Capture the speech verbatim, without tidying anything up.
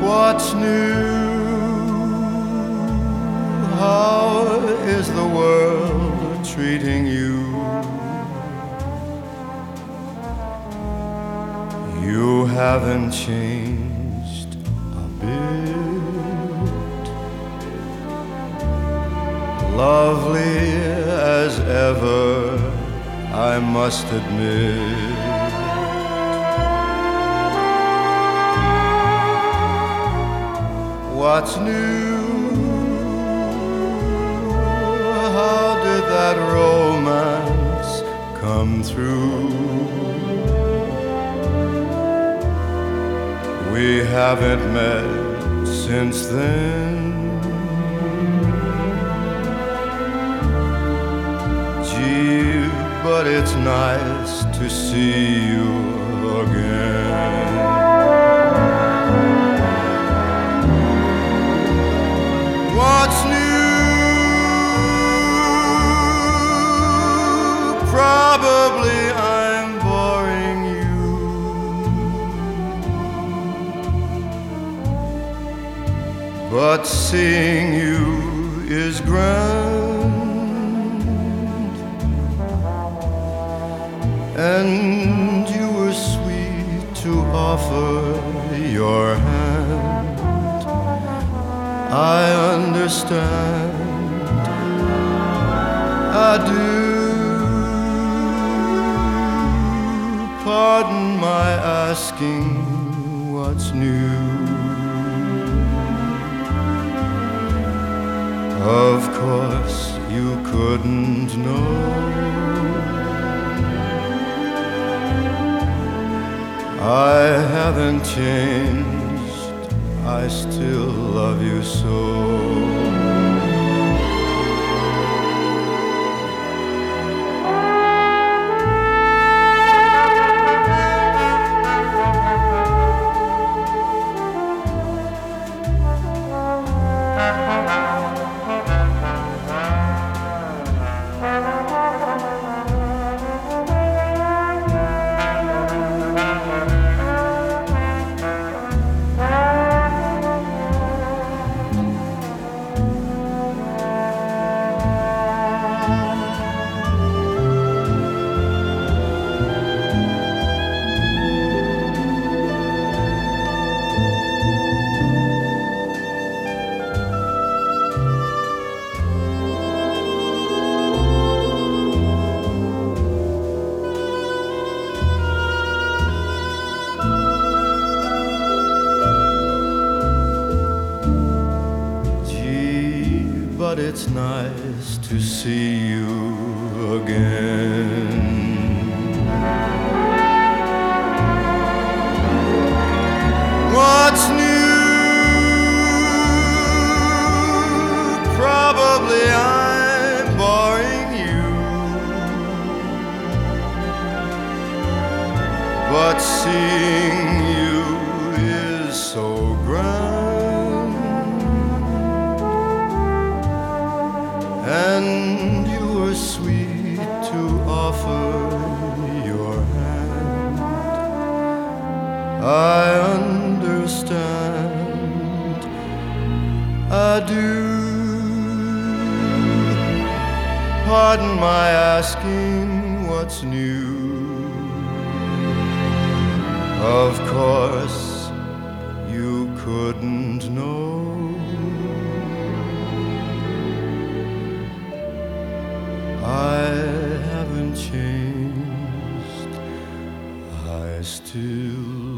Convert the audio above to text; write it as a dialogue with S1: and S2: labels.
S1: What's new? How is the world treating you? You haven't changed a bit. Lovely as ever, I must admit. What's new? How did that romance come through? We haven't met since then. Gee, but it's nice to see you again. What's new? Probably I'm boring you, but seeing you is grand, and you were sweet to offer your hand. I understand, I do. Pardon my asking what's new. Of course you couldn't know. I haven't changed, I still love you so. But it's nice to see you again. What's new? Probably I'm boring you, but seeing you is so grand. And you were sweet to offer your hand. I understand, I do. Pardon my asking what's new. Of course you couldn't know. I haven't changed, I still